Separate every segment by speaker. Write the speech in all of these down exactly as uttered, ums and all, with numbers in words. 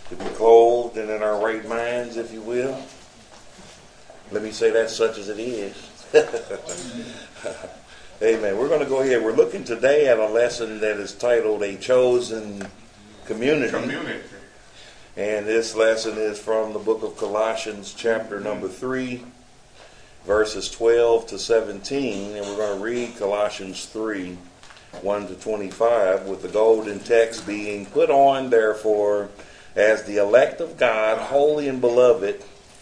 Speaker 1: to be clothed and in our right minds, if you will. Let me say that such as it is. Amen. We're going to go ahead. We're looking today at a lesson that is titled A Chosen Community.
Speaker 2: Community.
Speaker 1: And this lesson is from the book of Colossians, chapter number three, verses twelve to seventeen. And we're going to read Colossians three, one to twenty-five, with the golden text being, "Put on, therefore, as the elect of God, holy and beloved,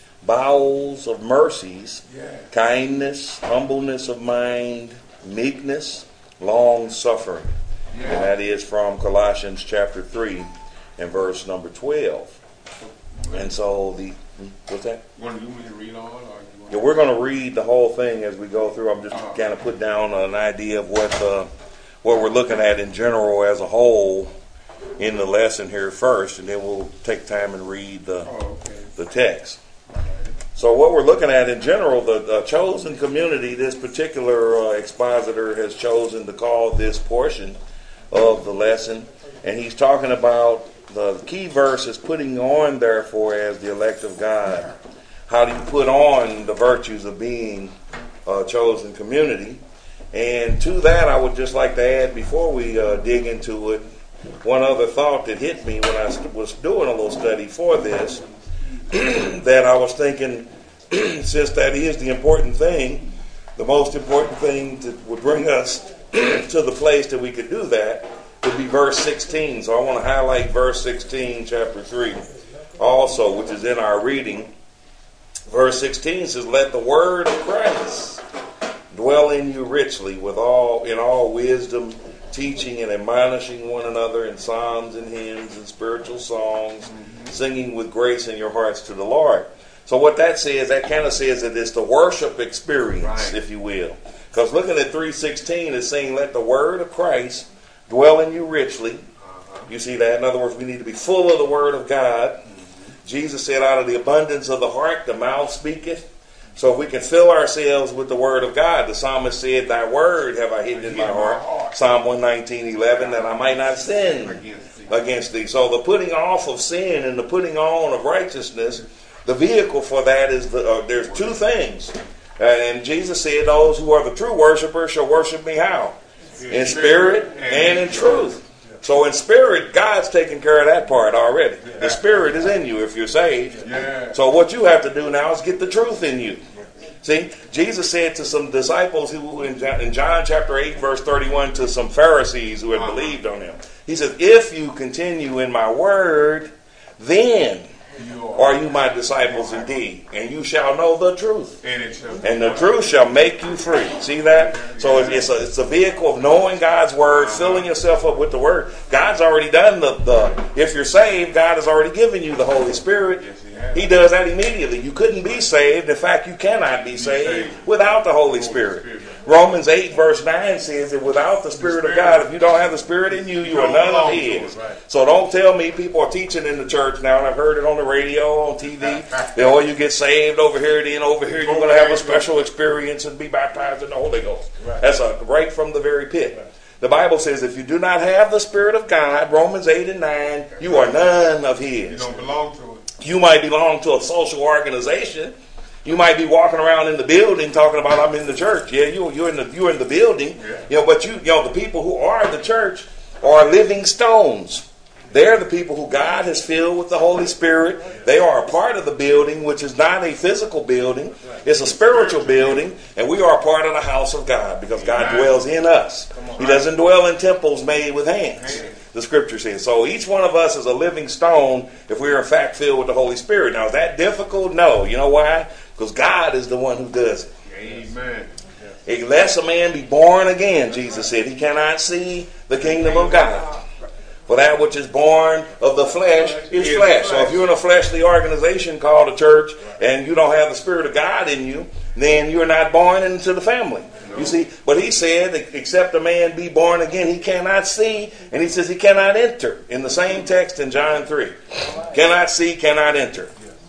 Speaker 1: bowels of mercies,
Speaker 2: Yeah.
Speaker 1: kindness, humbleness of mind, meekness, long-suffering."
Speaker 2: Yeah.
Speaker 1: And that is from Colossians chapter three and verse number twelve. And so the, what's that?
Speaker 2: Want you want me to read on? Or you want
Speaker 1: Yeah, we're going to read the whole thing as we go through. I'm just
Speaker 2: Uh-huh.
Speaker 1: kind of put down an idea of what uh, what we're looking at in general as a whole in the lesson here first, and then we'll take time and read the,
Speaker 2: Oh, okay.
Speaker 1: the text. So what we're looking at in general, the, the chosen community, this particular uh, expositor has chosen to call this portion of the lesson, and he's talking about the key verse is putting on, therefore, as the elect of God. How do you put on the virtues of being a chosen community? And to that, I would just like to add, before we uh, dig into it, one other thought that hit me when I was doing a little study for this, that I was thinking, since that is the important thing, the most important thing that would bring us to the place that we could do that would be verse sixteen. So I want to highlight verse sixteen, chapter three, also, which is in our reading. Verse sixteen says, "Let the word of Christ dwell in you richly, with all in all wisdom, teaching and admonishing one another in psalms and hymns and spiritual songs, singing with grace in your hearts to the Lord." So what that says, that kind of says that it's the worship experience,
Speaker 2: Right.
Speaker 1: if you will. Because looking at three sixteen is saying, "Let the word of Christ dwell in you richly."
Speaker 2: Uh-huh.
Speaker 1: You see that? In other words, we need to be full of the word of God.
Speaker 2: Mm-hmm.
Speaker 1: Jesus said, "Out of the abundance of the heart, the mouth speaketh." So if we can fill ourselves with the word of God, the psalmist said, "Thy word have I hidden in my heart." Psalm one nineteen, eleven, "that I might not sin
Speaker 2: Against thee.
Speaker 1: against thee." So the putting off of sin and the putting on of righteousness, the vehicle for that is, the, uh, there's two things. Uh, and Jesus said, "Those who are the true worshipers shall worship me" how? In spirit and in truth. So in spirit, God's taking care of that part already. The spirit is in you if you're saved.
Speaker 2: Yeah.
Speaker 1: So what you have to do now is get the truth in you. See, Jesus said to some disciples who in John, in John chapter eight, verse thirty-one, to some Pharisees who had
Speaker 2: Uh-huh.
Speaker 1: believed on him. He said, "If you continue in my word, then
Speaker 2: You
Speaker 1: are you my disciples indeed, and you shall know the truth.
Speaker 2: And it shall
Speaker 1: And the truth shall make you free." See that? So it's, it's, a, it's a vehicle of knowing God's word, filling yourself up with the word. God's already done the, the, if you're saved, God has already given you the Holy Spirit.
Speaker 2: Yes, he has.
Speaker 1: He does that immediately. You couldn't be saved. In fact, you cannot be saved without the Holy Spirit. Romans eight, verse nine says that without the Spirit of God, if you don't have the Spirit in you, you are none of His. So don't tell me people are teaching in the church now, and I've heard it on the radio, on T V, that, oh, you get saved over here, then over here you're going to have a special experience and be baptized in the Holy Ghost. That's a, right from the very pit. The Bible says if you do not have the Spirit of God, Romans eight and nine, you are none of His.
Speaker 2: You don't belong to it.
Speaker 1: You might belong to a social organization. You might be walking around in the building talking about, "I'm in the church." Yeah, you, you're in the you're in the building.
Speaker 2: Yeah.
Speaker 1: You know, but you you know the people who are the church are living stones. They're the people who God has filled with the Holy Spirit. They are a part of the building, which is not a physical building. It's a spiritual building, and we are a part of the house of God because God dwells in us. He doesn't dwell in temples made with hands, the Scripture says. So each one of us is a living stone if we are in fact filled with the Holy Spirit. Now, is that difficult? No. You know why? Because God is the one who does it.
Speaker 2: Amen.
Speaker 1: Unless a man be born again, Jesus said, he cannot see the kingdom of God. For that which is born of the flesh is flesh. So if you're in a fleshly organization called a church and you don't have the Spirit of God in you, then you're not born into the family. You see, but he said, except a man be born again, he cannot see. And he says he cannot enter. In the same text in John three. Cannot see, cannot enter.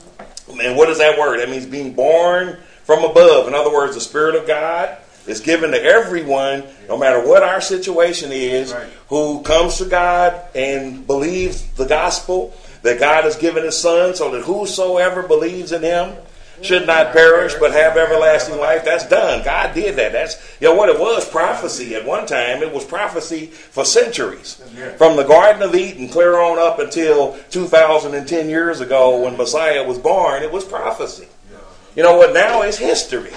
Speaker 1: And what is that word? That means being born from above. In other words, the Spirit of God is given to everyone, no matter what our situation is,
Speaker 2: right.
Speaker 1: who comes to God and believes the gospel that God has given his son so that whosoever believes in him should not perish but have everlasting life. That's done. God did that. That's, you know what it was, prophecy. At one time it was prophecy for centuries. From the Garden of Eden clear on up until two thousand ten years ago when Messiah was born, it was prophecy. You know what? Now it's history.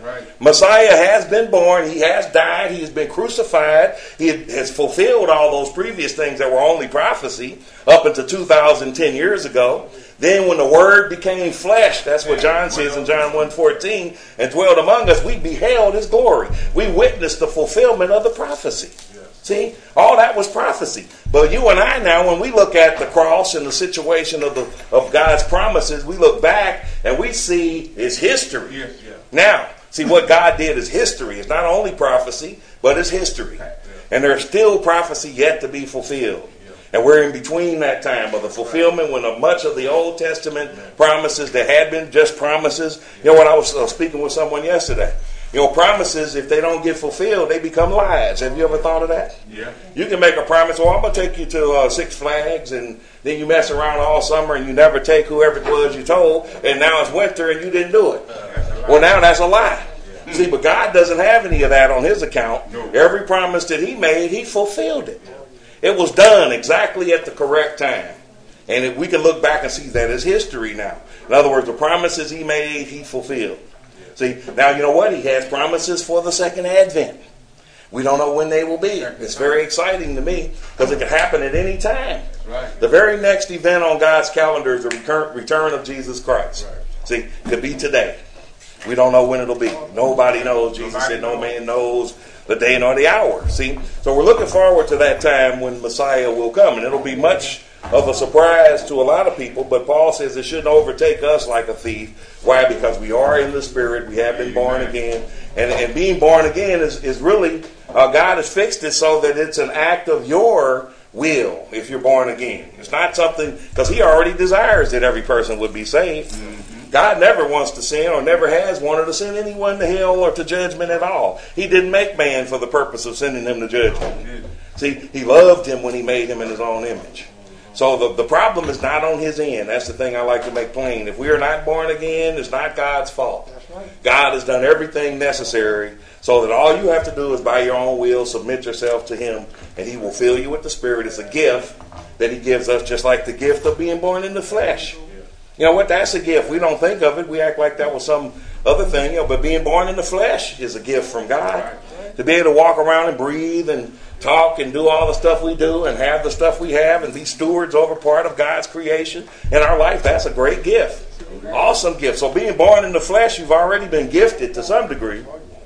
Speaker 1: Messiah has been born. He has died. He has been crucified. He has fulfilled all those previous things that were only prophecy up until two thousand ten years ago. Then when the Word became flesh, that's what John says in John one fourteen, and dwelled among us, we beheld his glory. We witnessed the fulfillment of the prophecy. See, all that was prophecy. But you and I now, when we look at the cross and the situation of the of God's promises, we look back and we see it's history.
Speaker 2: Yes, yeah.
Speaker 1: Now, see, what God did is history. It's not only prophecy, but it's history. And there's still prophecy yet to be fulfilled. And we're in between that time of the fulfillment when much of the Old Testament promises that had been just promises. You know what, I was uh, speaking with someone yesterday. You know, promises, if they don't get fulfilled, they become lies. Have you ever thought of that?
Speaker 2: Yeah.
Speaker 1: You can make a promise, well, I'm going to take you to uh, Six Flags, and then you mess around all summer and you never take whoever it was you told, and now it's winter and you didn't do it. Well, now that's a lie. Yeah. See, but God doesn't have any of that on his account. No. Every promise that he made, he fulfilled it. It was done exactly at the correct time. And if we can look back and see that as history now. In other words, the promises he made, he fulfilled. See, now you know what? He has promises for the second advent. We don't know when they will be. It's very exciting to me because it can happen at any time.
Speaker 2: Right.
Speaker 1: The very next event on God's calendar is the return of Jesus Christ. Right. See, it could be today. We don't know when it'll be. Nobody knows. Jesus Nobody said no knows. Man knows the day nor the hour. See, so we're looking forward to that time when Messiah will come, and it'll be much of a surprise to a lot of people, but Paul says it shouldn't overtake us like a thief. Why? Because we are in the Spirit. We have been born again. And, and being born again is, is really, uh, God has fixed it so that it's an act of your will if you're born again. It's not something, because he already desires that every person would be saved. Mm-hmm. God never wants to sin or never has wanted to send anyone to hell or to judgment at all. He didn't make man for the purpose of sending him to judgment. See, he loved him when he made him in his own image. So the, the problem is not on his end. That's the thing I like to make plain. If we are not born again, it's not God's fault. Right. God has done everything necessary so that all you have to do is by your own will submit yourself to him, and he will fill you with the Spirit. It's a gift that he gives us, just like the gift of being born in the flesh. You know what? That's a gift. We don't think of it. We act like that was some other thing. You know, but being born in the flesh is a gift from God. To be able to walk around and breathe and talk and do all the stuff we do and have the stuff we have and be stewards over part of God's creation in our life, that's a great gift. Awesome gift. So being born in the flesh, you've already been gifted to some degree.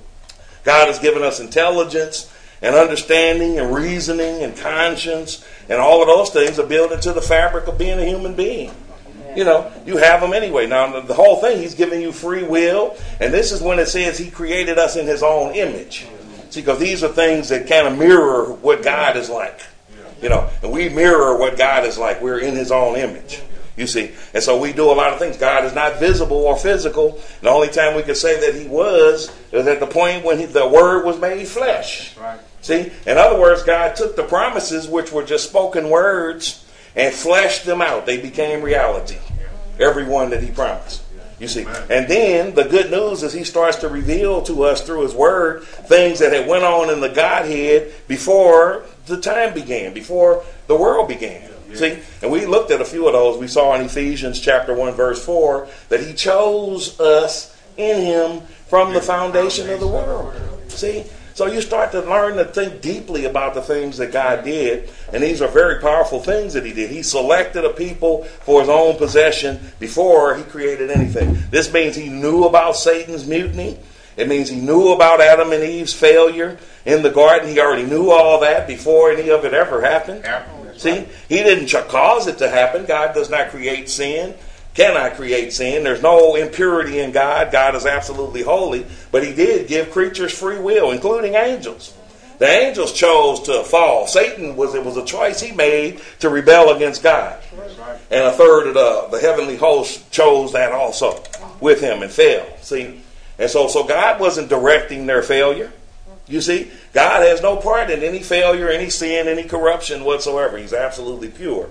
Speaker 1: God has given us intelligence and understanding and reasoning and conscience, and all of those things are built into the fabric of being a human being. You know, you have them anyway. Now, the whole thing, he's giving you free will, and this is when it says he created us in his own image. See, because these are things that kind of mirror what God is like. You know, and we mirror what God is like. We're in his own image, you see. And so we do a lot of things. God is not visible or physical. The only time we can say that he was is at the point when he, the Word was made flesh. Right. See, in other words, God took the promises, which were just spoken words, and fleshed them out. They became reality. Every one that he promised. You see, and then the good news is he starts to reveal to us through his word things that had went on in the Godhead before the time began, before the world began. Yeah. See, and we looked at a few of those. We saw in Ephesians chapter one, verse four, that he chose us in him from the foundation of the world. See, so you start to learn to think deeply about the things that God did. And these are very powerful things that he did. He selected a people for his own possession before he created anything. This means he knew about Satan's mutiny. It means he knew about Adam and Eve's failure in the garden. He already knew all that before any of it ever happened. See, he didn't cause it to happen. God does not create sin. Cannot create sin. There's no impurity in God. God is absolutely holy. But he did give creatures free will, including angels. The angels chose to fall. Satan was it was a choice he made to rebel against God. And a third of the, the heavenly host chose that also with him and fell. See? And so, so God wasn't directing their failure. You see? God has no part in any failure, any sin, any corruption whatsoever. He's absolutely pure.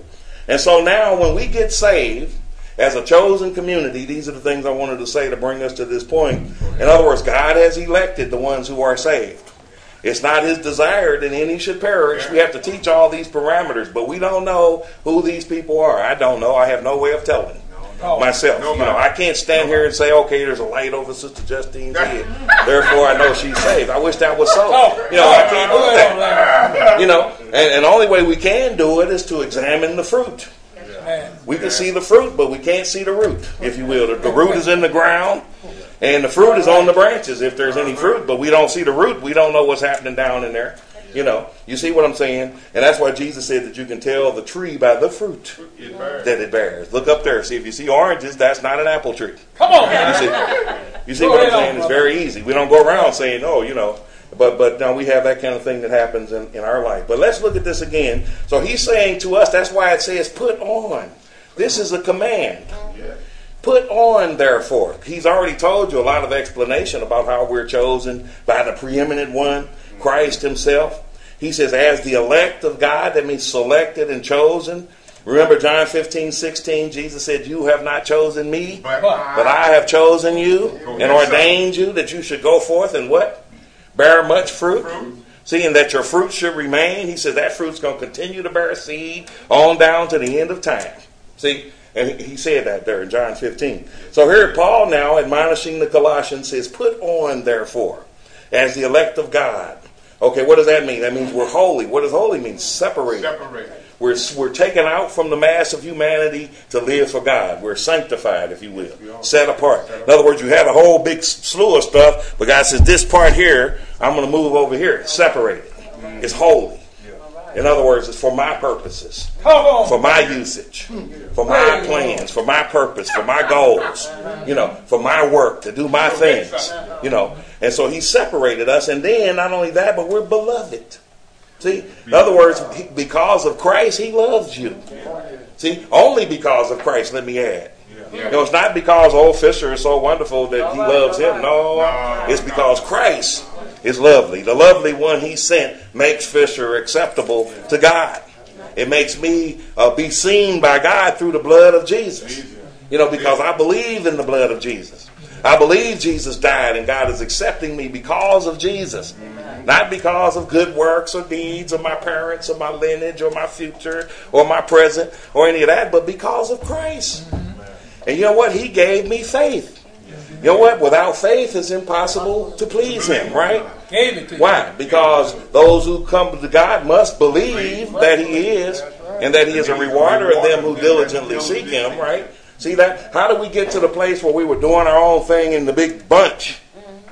Speaker 1: And so now when we get saved, as a chosen community, these are the things I wanted to say to bring us to this point. In other words, God has elected the ones who are saved. It's not his desire that any should perish. We have to teach all these parameters, but we don't know who these people are. I don't know. I have no way of telling myself. You know, I can't stand here and say, okay, there's a light over Sister Justine's head, therefore I know she's saved. I wish that was so. You know, I can't do that. You know, and, and the only way we can do it is to examine the fruit. We can see the fruit, but we can't see the root, if you will. The, the root is in the ground, and the fruit is on the branches, if there's any fruit. But we don't see the root. We don't know what's happening down in there. You know, you see what I'm saying? And that's why Jesus said that you can tell the tree by the fruit that it bears. Look up there. See, if you see oranges, that's not an apple tree.
Speaker 3: Come on,
Speaker 1: You see, you see what I'm saying? It's very easy. We don't go around saying, oh, you know. But but now we have that kind of thing that happens in, in our life. But let's look at this again. So he's saying to us, that's why it says put on. This is a command. Put on, therefore. He's already told you a lot of explanation about how we're chosen by the preeminent one, Christ himself. He says, as the elect of God, that means selected and chosen. Remember John fifteen, sixteen, Jesus said, you have not chosen me, but I have chosen you and ordained you that you should go forth and what? Bear much fruit. See, and that your fruit should remain. He says that fruit's going to continue to bear seed on down to the end of time. See, and he said that there in John fifteen. So here Paul now admonishing the Colossians says, put on therefore as the elect of God. Okay, what does that mean? That means we're holy. What does holy mean? Separated.
Speaker 2: Separated.
Speaker 1: We're, we're taken out from the mass of humanity to live for God. We're sanctified, if you will. Set apart. In other words, you have a whole big slew of stuff, but God says, this part here, I'm going to move over here. Separated. It's holy. In other words, it's for my purposes. For my usage. For my plans. For my purpose. For my goals. You know, for my work. To do my things. You know. And so he separated us. And then, not only that, but we're beloved. See, in other words, because of Christ, he loves you. See, only because of Christ, let me add. You know, it's not because old Fisher is so wonderful that he loves him. No, it's because Christ is lovely. The lovely one he sent makes Fisher acceptable to God. It makes me uh, be seen by God through the blood of Jesus. You know, because I believe in the blood of Jesus. I believe Jesus died and God is accepting me because of Jesus. Not because of good works or deeds or my parents or my lineage or my future or my present or any of that, but because of Christ. And you know what? He gave me faith. You know what? Without faith, it's impossible to please him, right?
Speaker 3: Gave it to you.
Speaker 1: Why? Because those who come to God must believe that he is and that he is a rewarder of them who diligently seek him, right? See that? How do we get to the place where we were doing our own thing in the big bunch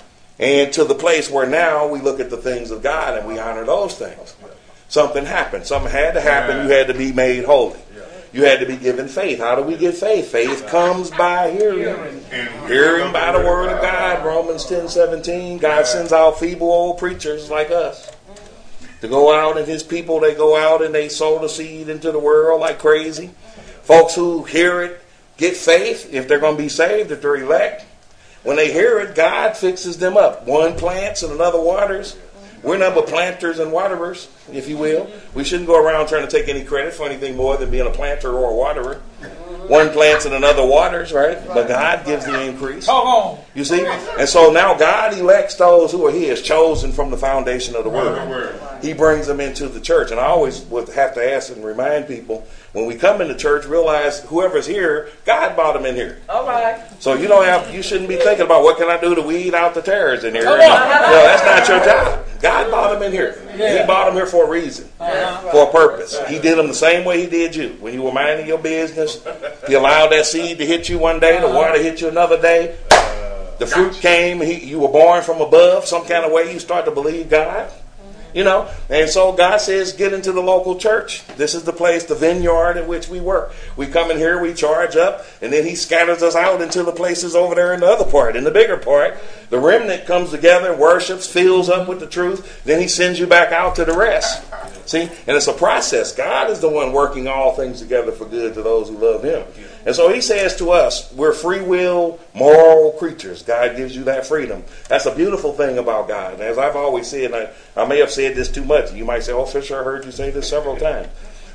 Speaker 1: and to the place where now we look at the things of God and we honor those things? Something happened. Something had to happen. You had to be made holy. You had to be given faith. How do we get faith? Faith comes by hearing. Hearing by the word of God. Romans ten seventeen. God sends out feeble old preachers like us to go out, and his people, they go out and they sow the seed into the world like crazy. Folks who hear it get faith if they're going to be saved, if they're elect. When they hear it, God fixes them up. One plants and another waters. We're not but planters and waterers, if you will. We shouldn't go around trying to take any credit for anything more than being a planter or a waterer. One plants and another waters, right? But God gives the increase. You see? And so now God elects those who are his, chosen from the foundation of the world. He brings them into the church. And I always would have to ask and remind people, when we come into church, realize whoever's here, God brought them in here.
Speaker 4: All right.
Speaker 1: So you don't have, you shouldn't be thinking about what can I do to weed out the tares in here. No, no, that's not your job. God brought them in here. He brought them here for a reason, for a purpose. He did them the same way he did you. When you were minding your business, he allowed that seed to hit you one day, the water hit you another day. The fruit came, he, you were born from above, some kind of way you start to believe God. You know, and so God says, get into the local church. This is the place, the vineyard in which we work. We come in here, we charge up, and then he scatters us out into the places over there in the other part, in the bigger part. The remnant comes together, worships, fills up with the truth. Then he sends you back out to the rest. See, and it's a process. God is the one working all things together for good to those who love him. And so he says to us, we're free will, moral creatures. God gives you that freedom. That's a beautiful thing about God. And as I've always said, and I, I may have said this too much. You might say, oh, Fisher, I heard you say this several times.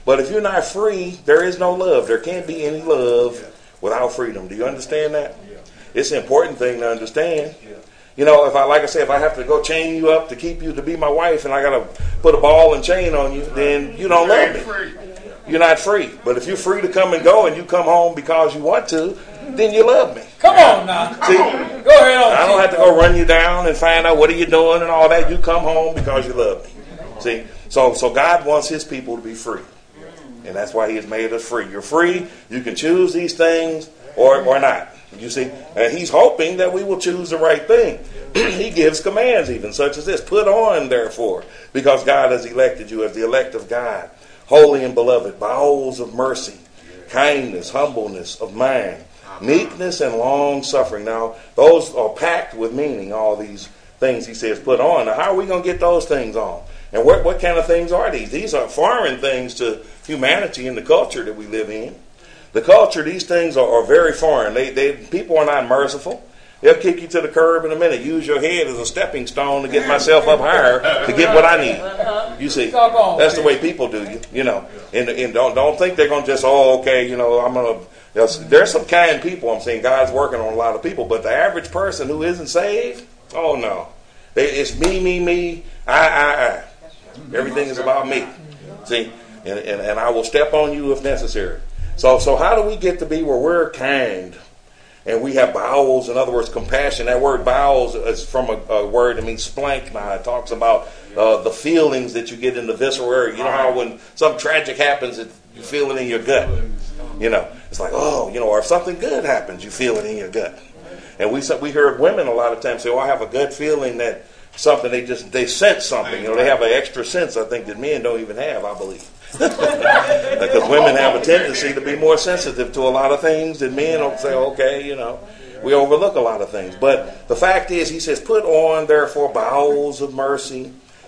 Speaker 1: But if you're not free, there is no love. There can't be any love without freedom. Do you understand that? It's an important thing to understand. You know, if I, like I said, if I have to go chain you up to keep you to be my wife and I got to put a ball and chain on you, then you don't love me. You're not free. But if you're free to come and go and you come home because you want to, then you love me.
Speaker 3: Come on now.
Speaker 1: See,
Speaker 3: go ahead on.
Speaker 1: I don't have to go run you down and find out what are you doing and all that. You come home because you love me. See, so so God wants his people to be free. And that's why he has made us free. You're free. You can choose these things or, or not. You see, and he's hoping that we will choose the right thing. He gives commands even such as this. Put on, therefore, because God has elected you as the elect of God, holy and beloved, bowels of mercy, kindness, humbleness of mind, meekness, and long suffering. Now, those are packed with meaning, all these things he says put on. Now, how are we going to get those things on? And what, what kind of things are these? These are foreign things to humanity and the culture that we live in. The culture, these things are, are very foreign. They, they, people are not merciful. They'll kick you to the curb in a minute. Use your head as a stepping stone to get myself up higher to get what I need. You see, that's the way people do you. You know, and, and don't don't think they're going to just, oh, okay, you know, I'm going to. There's some kind people. I'm saying God's working on a lot of people, but the average person who isn't saved, oh no, it's me, me, me, I, I, I. Everything is about me. See, and, and and I will step on you if necessary. So so how do we get to be where we're kind and we have bowels? In other words, compassion. That word bowels is from a, a word that means splank. Now it talks about uh, the feelings that you get in the visceral area. You know how when something tragic happens, it, you feel it in your gut. You know, it's like, oh, you know, or if something good happens, you feel it in your gut. And we we heard women a lot of times say, oh, I have a gut feeling that something, they just, they sense something. You know, they have an extra sense, I think, that men don't even have, I believe. Because women have a tendency to be more sensitive to a lot of things than men will say, okay, you know, we overlook a lot of things. But the fact is, he says, put on, therefore, bowels of mercy,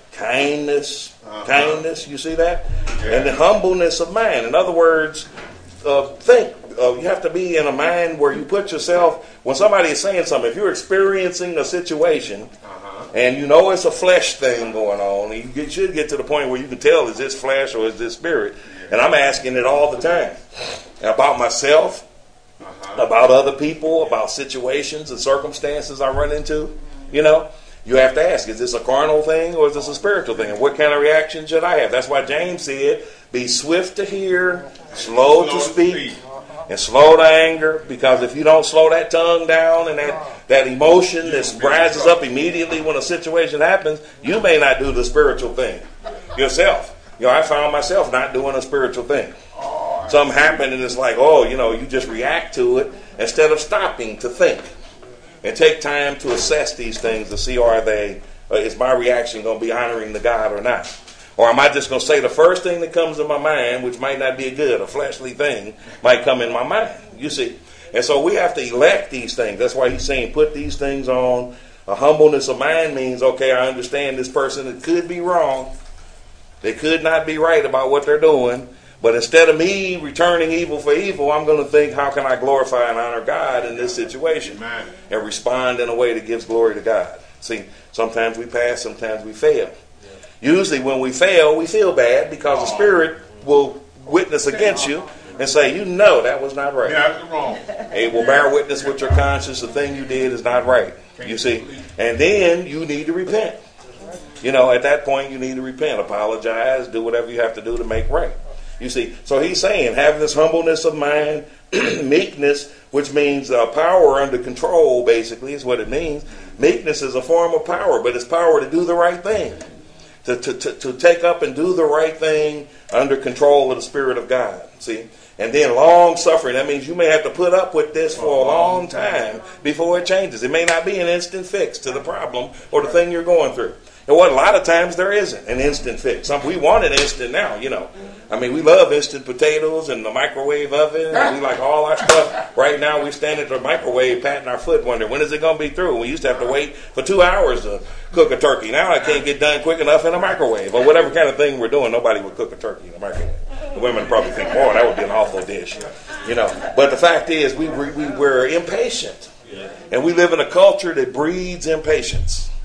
Speaker 1: kindness, uh-huh. kindness, you see that? Yeah. And the humbleness of mind. In other words, uh, think. Uh, you have to be in a mind where you put yourself, when somebody is saying something, if you're experiencing a situation, uh-huh. and you know it's a flesh thing going on, you get, should get to the point where you can tell, is this flesh or is this spirit? And I'm asking it all the time. About myself, uh-huh. about other people, about situations and circumstances I run into. You know, you have to ask, is this a carnal thing or is this a spiritual thing? And what kind of reaction should I have? That's why James said, be swift to hear, slow, slow to speak. speak. And slow to anger, because if you don't slow that tongue down and that, that emotion that rises up immediately when a situation happens, you may not do the spiritual thing yourself. You know, I found myself not doing a spiritual thing. Something happened and it's like, oh, you know, you just react to it instead of stopping to think and take time to assess these things to see, are they, uh, is my reaction going to be honoring the God or not? Or am I just going to say the first thing that comes to my mind, which might not be a good, a fleshly thing, might come in my mind, you see. And so we have to elect these things. That's why he's saying put these things on. A humbleness of mind means, okay, I understand this person, it could be wrong. They could not be right about what they're doing. But instead of me returning evil for evil, I'm going to think, how can I glorify and honor God in this situation? Amen. And respond in a way that gives glory to God. See, sometimes we pass, sometimes we fail. Usually when we fail, we feel bad because the Spirit will witness against you and say, you know that was not right.
Speaker 2: Yeah, that's wrong.
Speaker 1: It will bear witness with your conscience. The thing you did is not right. You see? And then you need to repent. You know, at that point you need to repent. Apologize. Do whatever you have to do to make right. You see? So he's saying, having this humbleness of mind, meekness, which means uh, power under control, basically, is what it means. Meekness is a form of power, but it's power to do the right thing. To, to, to, to take up and do the right thing under control of the Spirit of God. See? And then long suffering. That means you may have to put up with this for a long time before it changes. It may not be an instant fix to the problem or the thing you're going through. And what a lot of times there isn't an instant fix. Some, we want it instant now, you know. I mean, we love instant potatoes and the microwave oven. And we like all our stuff. Right now, we stand at the microwave patting our foot wondering, when is it going to be through? We used to have to wait for two hours to cook a turkey. Now I can't get done quick enough in a microwave. Or whatever kind of thing we're doing, nobody would cook a turkey in a microwave. The women probably think, oh, that would be an awful dish. You know. But the fact is, we, we, we're impatient. And we live in a culture that breeds impatience.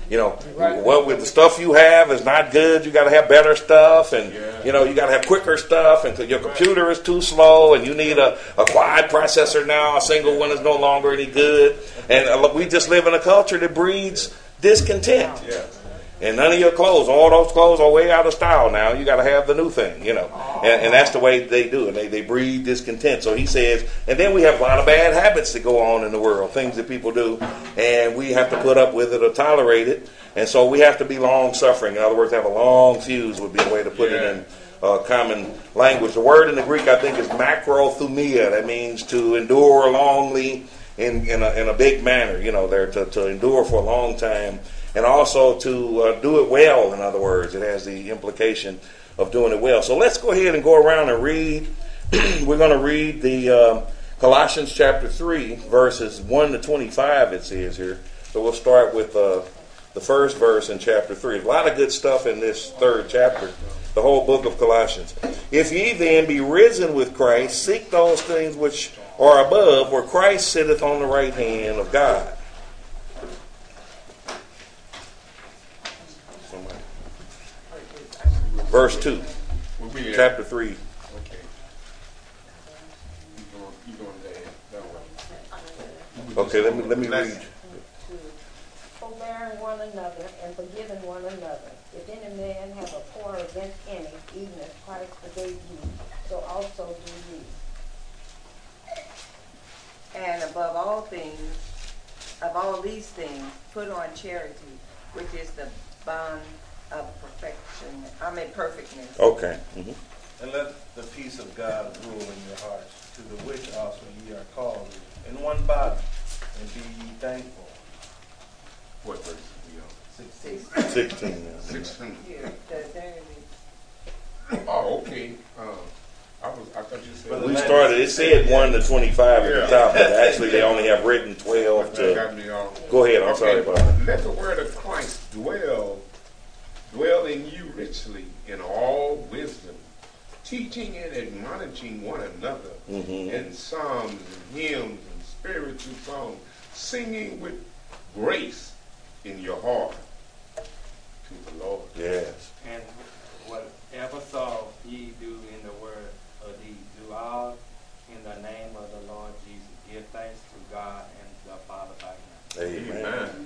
Speaker 1: You know, what with the stuff you have is not good. You got to have better stuff, and
Speaker 2: Yeah.
Speaker 1: you know you got to have quicker stuff. And your computer is too slow, and you need a, a quad processor now. A single one is no longer any good. And uh, we just live in a culture that breeds discontent.
Speaker 2: Yeah.
Speaker 1: And none of your clothes, all those clothes are way out of style now. You got to have the new thing, you know. And, and that's the way they do it. They, they breed discontent. So he says, and then we have a lot of bad habits that go on in the world, things that people do, and we have to put up with it or tolerate it. And so we have to be long-suffering. In other words, have a long fuse would be a way to put
Speaker 2: Yeah.
Speaker 1: it in uh, common language. The word in the Greek, I think, is macrothumia. That means to endure longly in, in, a, in a big manner. You know, there to, to endure for a long time. And also to uh, do it well, in other words. It has the implication of doing it well. So let's go ahead and go around and read. We're going to read the uh, Colossians chapter three, verses one to twenty-five, it says here. So we'll start with uh, the first verse in chapter three. There's a lot of good stuff in this third chapter, the whole book of Colossians. If ye then be risen with Christ, seek those things which are above, where Christ sitteth on the right hand of God. Verse two,
Speaker 2: We'll be there.
Speaker 1: chapter three.
Speaker 2: Okay. You going, you going there. That way.
Speaker 1: Okay, let me let me
Speaker 2: Let's-
Speaker 1: read.
Speaker 3: Forbearing one another and forgiving one another. If any man have a quarrel against any, even as Christ forgave you, so also do ye. And above all things, of all these things, put on charity, which is the bond of perfection. I mean perfectness.
Speaker 1: Okay. mhm.
Speaker 4: And let the peace of God rule in your hearts, to the which also ye are called in one body, and be ye thankful.
Speaker 2: What verse are we on?
Speaker 4: Sixteen.
Speaker 1: Sixteen. yeah.
Speaker 2: Sixteen.
Speaker 3: Here, the- there-
Speaker 2: Oh, okay. Uh, I was. I thought you said.
Speaker 4: Brother
Speaker 1: We
Speaker 4: Lance
Speaker 1: started. It said one to twenty-five at the
Speaker 2: Yeah.
Speaker 1: top, but actually they only have written twelve
Speaker 2: That
Speaker 1: to.
Speaker 2: got me off.
Speaker 1: Go ahead. I'm
Speaker 2: Okay.
Speaker 1: sorry about that.
Speaker 2: Let the word of Christ dwell, dwell in you richly in all wisdom, teaching and admonishing one another
Speaker 1: Mhm.
Speaker 2: in psalms and hymns and spiritual songs, singing with grace in your heart to the Lord.
Speaker 1: Yes.
Speaker 5: And whatever thought ye do in the word or deed, do all in the name of the Lord Jesus. Give thanks to God and the Father by him.
Speaker 1: Amen.
Speaker 2: Amen.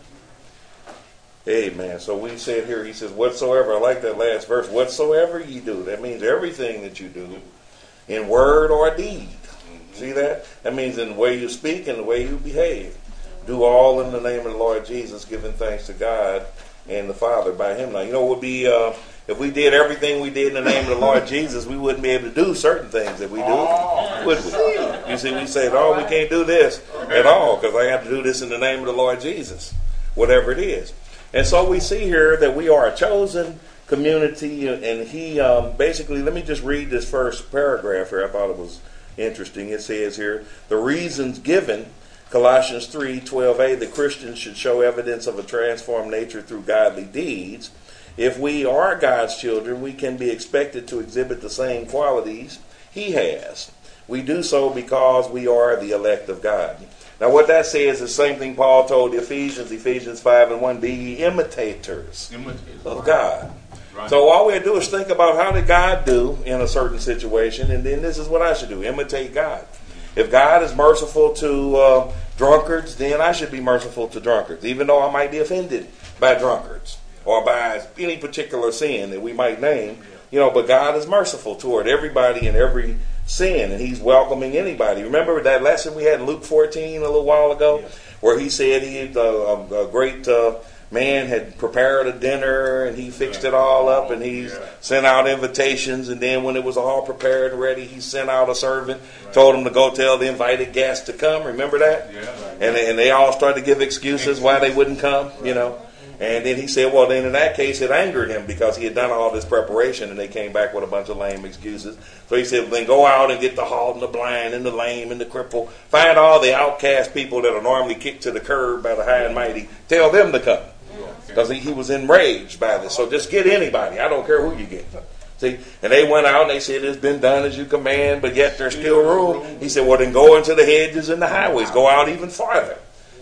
Speaker 1: Amen. So we said here, he says, whatsoever, I like that last verse, whatsoever ye do. That means everything that you do in word or deed. See that? That means in the way you speak and the way you behave. Do all in the name of the Lord Jesus, giving thanks to God and the Father by him. Now, you know, it would be, uh, if we did everything we did in the name of the Lord Jesus, we wouldn't be able to do certain things that we do,
Speaker 2: Oh.
Speaker 1: would we? You see, we say, oh, we can't do this at all because I have to do this in the name of the Lord Jesus, whatever it is. And so we see here that we are a chosen community, and he um, basically, let me just read this first paragraph here. I thought it was interesting. It says here, the reasons given, Colossians three twelve a, the Christians should show evidence of a transformed nature through godly deeds. If we are God's children, we can be expected to exhibit the same qualities he has. We do so because we are the elect of God. Now what that says is the same thing Paul told the Ephesians, Ephesians five and one, be ye imitators
Speaker 2: Imitate.
Speaker 1: of God.
Speaker 2: Right.
Speaker 1: So all we have to do is think about how did God do in a certain situation, and then this is what I should do, imitate God. If God is merciful to uh, drunkards, then I should be merciful to drunkards, even though I might be offended by drunkards or by any particular sin that we might name. You know, but God is merciful toward everybody and every sin, and he's welcoming anybody. Remember that lesson we had in Luke fourteen a little while ago, where he said he had, uh, a great uh, man had prepared a dinner, and he fixed it all up, and he
Speaker 2: Yeah.
Speaker 1: sent out invitations, and then when it was all prepared and ready, he sent out a servant, told him to go tell the invited guests to come. Remember that?
Speaker 2: Yeah.
Speaker 1: And, and they all started to give excuses why they wouldn't come, you know. And then he said, well, then in that case, it angered him because he had done all this preparation, and they came back with a bunch of lame excuses. So he said, well, then go out and get the halt and the blind and the lame and the cripple. Find all the outcast people that are normally kicked to the curb by the high and mighty. Tell them to come. Because he, he was enraged by this. So just get anybody. I don't care who you get. See, and they went out and they said, it's been done as you command, but yet there's still room. He said, well, then go into the hedges and the highways. Go out even farther.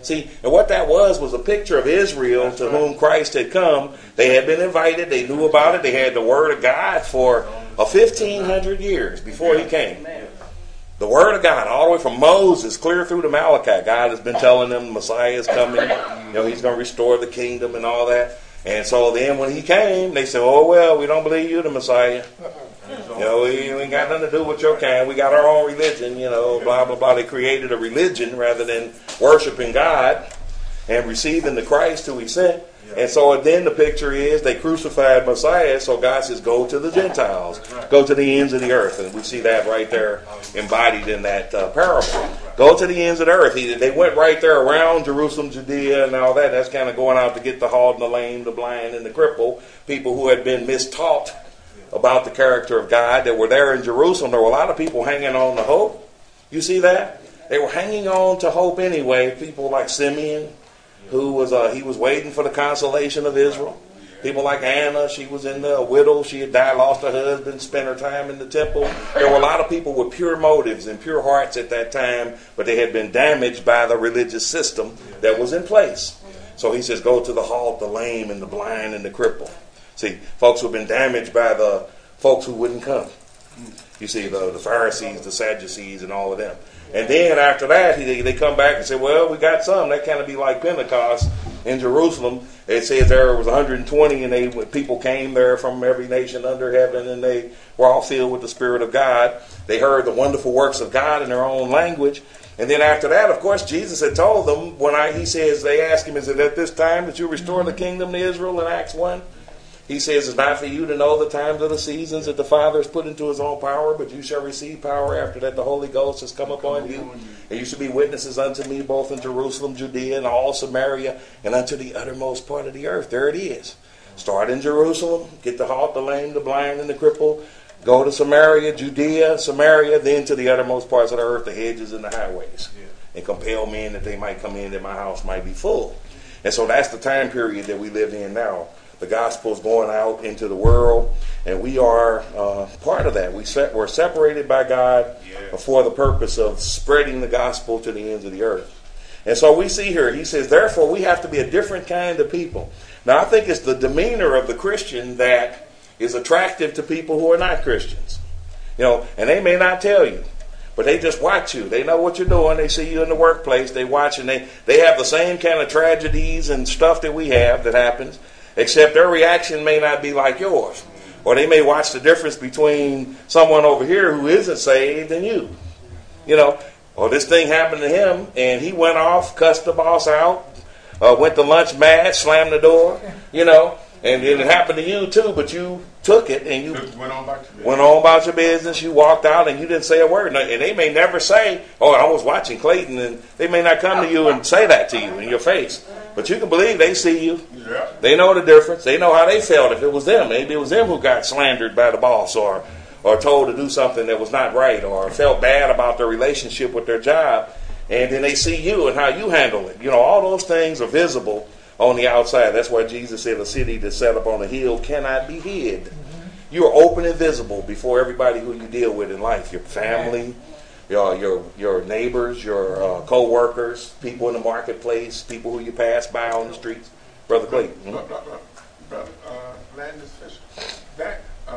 Speaker 1: See, and what that was was a picture of Israel
Speaker 2: That's
Speaker 1: to
Speaker 2: right.
Speaker 1: whom Christ had come. They had been invited. They knew about it. They had the Word of God for uh, fifteen hundred years before he came. The Word of God, all the way from Moses clear through to Malachi. God has been telling them the Messiah is coming. You know, he's going to restore the kingdom and all that. And so then when he came, they said, oh, well, we don't believe you, the Messiah. You know, we, we ain't got nothing to do with your kind. We got our own religion, you know, blah, blah, blah. They created a religion rather than worshiping God and receiving the Christ who he sent. And so then the picture is they crucified Messiah, so God says, go to the Gentiles. Go to the ends of the earth. And we see that right there embodied in that uh, parable. Go to the ends of the earth. He, they went right there around Jerusalem, Judea, and all that. That's kind of going out to get the halt and the lame, the blind, and the cripple. People who had been mistaught about the character of God that were there in Jerusalem. There were a lot of people hanging on to hope. You see that? They were hanging on to hope anyway. People like Simeon, who was uh, he was waiting for the consolation of Israel. People like Anna, she was in the a widow. She had died, lost her husband, spent her time in the temple. There were a lot of people with pure motives and pure hearts at that time, but they had been damaged by the religious system that was in place. So he says, go to the halt, the lame, and the blind, and the cripple. See, folks who have been damaged by the folks who wouldn't come. You see, the, the Pharisees, the Sadducees, and all of them. And then after that, he, they come back and say, well, we got some. That kind of be like Pentecost in Jerusalem. It says there was one hundred twenty, and they people came there from every nation under heaven, and they were all filled with the Spirit of God. They heard the wonderful works of God in their own language. And then after that, of course, Jesus had told them, when I, he says, they asked him, is it at this time that you restore the kingdom to Israel in Acts one? He says, it's not for you to know the times or the seasons that the Father has put into his own power, but you shall receive power after that the Holy Ghost has come upon you. And you shall be witnesses unto me both in Jerusalem, Judea, and all Samaria, and unto the uttermost part of the earth. There it is. Start in Jerusalem, get the halt, the lame, the blind, and the crippled. Go to Samaria, Judea, Samaria, then to the uttermost parts of the earth, the hedges and the highways. And compel men that they might come in, that my house might be full. And so that's the time period that we live in now. The gospel is going out into the world, and we are uh, part of that. We set, we're separated by God yes. for the purpose of spreading the gospel to the ends of the earth. And so we see here, he says, therefore we have to be a different kind of people. Now I think it's the demeanor of the Christian that is attractive to people who are not Christians. You know, and they may not tell you, but they just watch you. They know what you're doing. They see you in the workplace. They watch, and they, they have the same kind of tragedies and stuff that we have that happens. Except their reaction may not be like yours. Or they may watch the difference between someone over here who isn't saved and you. You know, or this thing happened to him and he went off, cussed the boss out, uh, went to lunch mad, slammed the door, you know, and it happened to you too, but you took it and you
Speaker 2: went on about your business.
Speaker 1: Went on about your business. You walked out and you didn't say a word. And they may never say, oh, I was watching Clayton, and they may not come to you and say that to you in your face. But you can believe they see you.
Speaker 2: Yeah.
Speaker 1: They know the difference. They know how they felt if it was them. Maybe it was them who got slandered by the boss or, or told to do something that was not right or felt bad about their relationship with their job. And then they see you and how you handle it. You know, all those things are visible on the outside. That's why Jesus said a city that's set up on a hill cannot be hid. Mm-hmm. You are open and visible before everybody who you deal with in life. Your family, your your, your neighbors, your uh, co-workers, people in the marketplace, people who you pass by on the streets. Brother Clayton. Mm-hmm.
Speaker 2: Brother, brother uh, Landis Fisher, that uh,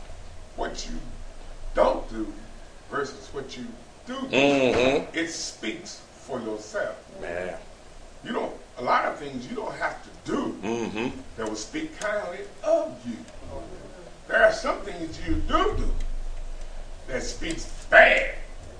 Speaker 2: what you don't do versus what you do do,
Speaker 1: Mm-hmm.
Speaker 2: it speaks for yourself.
Speaker 1: Man.
Speaker 2: You don't, a lot of things you don't have to do
Speaker 1: Mm-hmm.
Speaker 2: that will speak kindly of you. There are some things you do do that speaks bad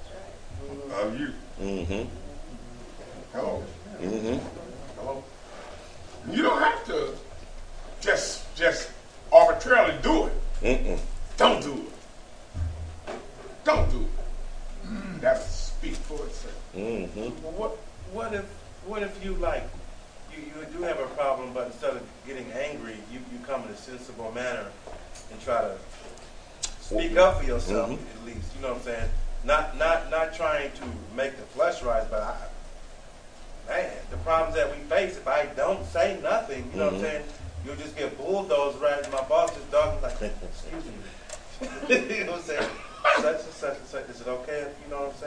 Speaker 2: of you.
Speaker 1: Mm-hmm.
Speaker 2: Hello.
Speaker 1: Mm-hmm.
Speaker 2: Hello. You don't have to just just arbitrarily do it.
Speaker 1: Mm-mm.
Speaker 2: Don't do it. Don't do it. That'll speak for itself.
Speaker 1: Mm-hmm.
Speaker 4: Well, what what if what if you like you, you do have a problem, but instead of getting angry, you, you come in a sensible manner and try to speak up for yourself,
Speaker 1: Mm-hmm.
Speaker 4: at least. You know what I'm saying? Not not not trying to make the flesh rise, but I, man, the problems that we face, if I don't say nothing, you know
Speaker 1: Mm-hmm.
Speaker 4: what I'm saying? You'll just get bulldozed right in my boss just dog like, excuse me. You know what I'm saying? Such and such and such. Is it okay if, you know what I'm saying?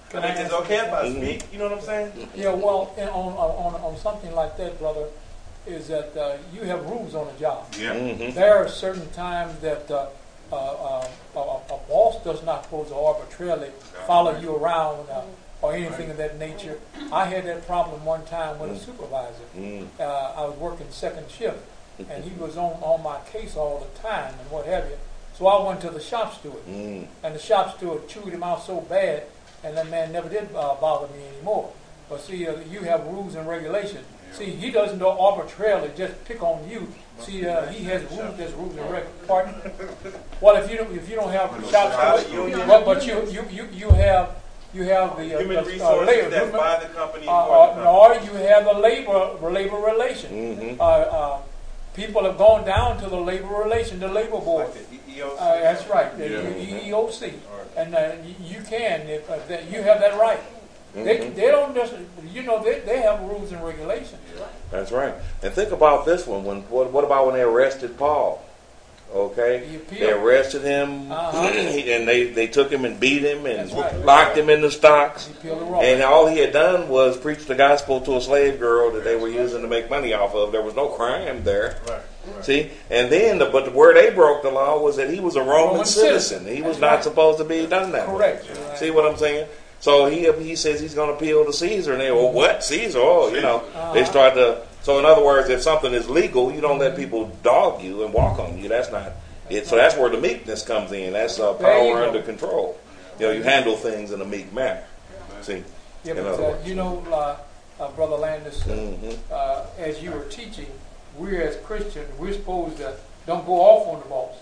Speaker 4: I mean, it's okay if I speak. You know what I'm saying?
Speaker 6: Yeah, well, in, on, on on something like that, brother, is that uh, you have rules on the job.
Speaker 2: Yeah.
Speaker 1: Mm-hmm.
Speaker 6: There are certain times that uh, uh, uh, a, a boss does not supposed to arbitrarily follow you around uh, or anything of that nature. I had that problem one time with a supervisor.
Speaker 1: Mm.
Speaker 6: Uh, I was working second shift, and he was on, on my case all the time and what have you. So I went to the shop steward,
Speaker 1: Mm.
Speaker 6: and the shop steward chewed him out so bad, and that man never did uh, bother me anymore. But see, uh, you have rules and regulations. See, he doesn't arbitrarily just pick on you. See, uh, he has rules. There's rules and regulations. Pardon? Well, if you don't, if you don't have shop steward, but, but you you you you have you have the uh,
Speaker 4: Human
Speaker 6: uh,
Speaker 4: resources
Speaker 6: labor,
Speaker 4: that's
Speaker 6: human,
Speaker 4: by the company and
Speaker 6: uh,
Speaker 4: for the
Speaker 6: uh,
Speaker 4: company.
Speaker 6: or you have the labor labor relation.
Speaker 1: Mm-hmm.
Speaker 6: Uh, uh, people have gone down to the labor relation, the labor board.
Speaker 4: Like the E E O C.
Speaker 6: Uh, that's right, the
Speaker 2: Yeah.
Speaker 6: E E O C, and uh, y- you can if uh, that, you have that right. They
Speaker 1: Mhm.
Speaker 6: they don't just you know they, they have rules and regulations.
Speaker 1: That's right. And think about this one. When what, what about when they arrested Paul? Okay,
Speaker 6: He appealed.
Speaker 1: they arrested him,
Speaker 6: Uh-huh.
Speaker 1: and they, they took him and beat him and
Speaker 6: That's right.
Speaker 1: locked him in the stocks.
Speaker 6: He peeled the rope.
Speaker 1: And all he had done was preach the gospel to a slave girl that they were using to make money off of. There was no crime there.
Speaker 4: Right.
Speaker 1: See, and then, the, but the where they broke the law was that he was a Roman,
Speaker 6: Roman
Speaker 1: citizen.
Speaker 6: citizen.
Speaker 1: He was
Speaker 6: That's
Speaker 1: not
Speaker 6: right.
Speaker 1: supposed to be done that way.
Speaker 6: Correct.
Speaker 1: See what I'm saying? So he he says he's going to appeal to Caesar, and they well, what Caesar? Oh, you know, they
Speaker 6: Uh-huh.
Speaker 1: start to. So in other words, if something is legal, you don't let people dog you and walk on you. That's not it. So that's where the meekness comes in. That's uh,
Speaker 6: There you
Speaker 1: power
Speaker 6: go.
Speaker 1: under control. You know, you handle things in a meek manner. See,
Speaker 6: Yeah,
Speaker 1: in
Speaker 6: but
Speaker 1: other
Speaker 6: uh,
Speaker 1: words.
Speaker 6: you know, uh, uh, Brother Landis, uh,
Speaker 1: Mhm.
Speaker 6: uh, as you were teaching, we as Christians, we're supposed to don't go off on the boss.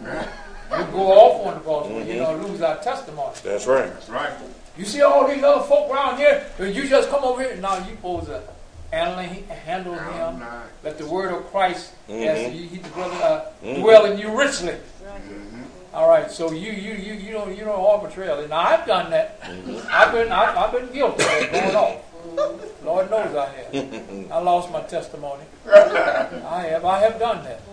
Speaker 6: We go off on the boss when you
Speaker 1: Mhm.
Speaker 6: know lose our testimony.
Speaker 1: That's right.
Speaker 2: That's right.
Speaker 6: You see all these other folk around here, you just come over here. Now you supposed to handle, handle
Speaker 2: I'm
Speaker 6: him.
Speaker 2: not.
Speaker 6: Let the word of Christ,
Speaker 1: Mhm.
Speaker 6: as he, he brother, uh,
Speaker 1: Mhm.
Speaker 6: dwell in you richly.
Speaker 2: Mhm.
Speaker 6: All right, so you you you you don't you don't arbitrarily. Now I've done that. I've been I, I've been guilty of that going off. Lord knows I have. I lost my testimony. I have I have done that.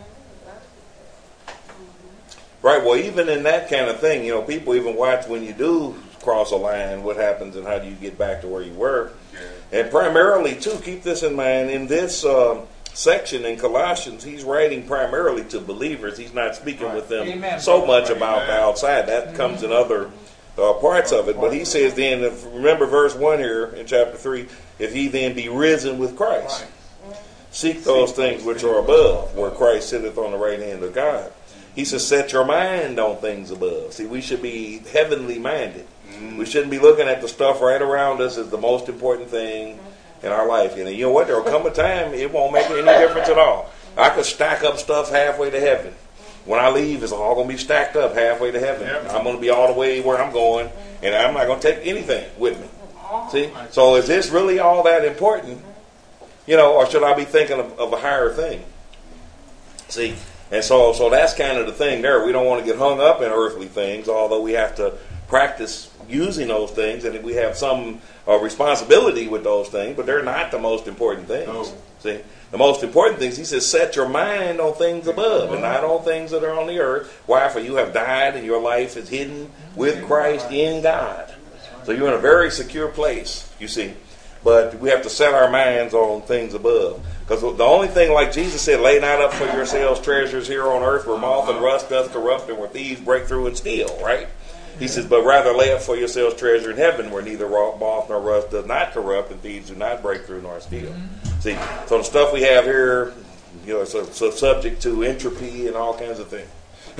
Speaker 1: Right. Well, even in that kind of thing, you know, people even watch when you do cross a line, what happens and how do you get back to where you were.
Speaker 2: Yeah.
Speaker 1: And primarily, too, keep this in mind, in this um, section in Colossians, he's writing primarily to believers. He's not speaking
Speaker 2: Right.
Speaker 1: with them
Speaker 6: Amen.
Speaker 1: so much about the
Speaker 2: Amen.
Speaker 1: outside. That comes in other uh, parts of it. But he says then, if, remember verse one here in chapter three, if he then be risen with Christ, seek those things which are above, where Christ sitteth on the right hand of God. He says, set your mind on things above. See, we should be heavenly minded. We shouldn't be looking at the stuff right around us as the most important thing in our life. And you know what? There will come a time it won't make any difference at all. I could stack up stuff halfway to heaven. When I leave, it's all going to be stacked up halfway to heaven.
Speaker 2: Yeah.
Speaker 1: I'm going to be all the way where I'm going, and I'm not going to take anything with me. See? So is this really all that important? You know, or should I be thinking of, of a higher thing? See? And so, so that's kind of the thing there. We don't want to get hung up in earthly things, although we have to practice using those things, and we have some uh, responsibility with those things, but they're not the most important things.
Speaker 2: No.
Speaker 1: See? The most important things, he says, set your mind on things above and not on things that are on the earth. Why? For you have died and your life is hidden with Christ in God. So you're in a very secure place, you see. But we have to set our minds on things above. Because the only thing, like Jesus said, lay not up for yourselves treasures here on earth where moth and rust doth corrupt and where thieves break through and steal, right? He says, but rather lay up for yourselves treasure in heaven where neither moth nor rust does not corrupt and thieves do not break through nor steal. Mm-hmm. See, so the stuff we have here, you know, it's, a, it's a subject to entropy and all kinds of things.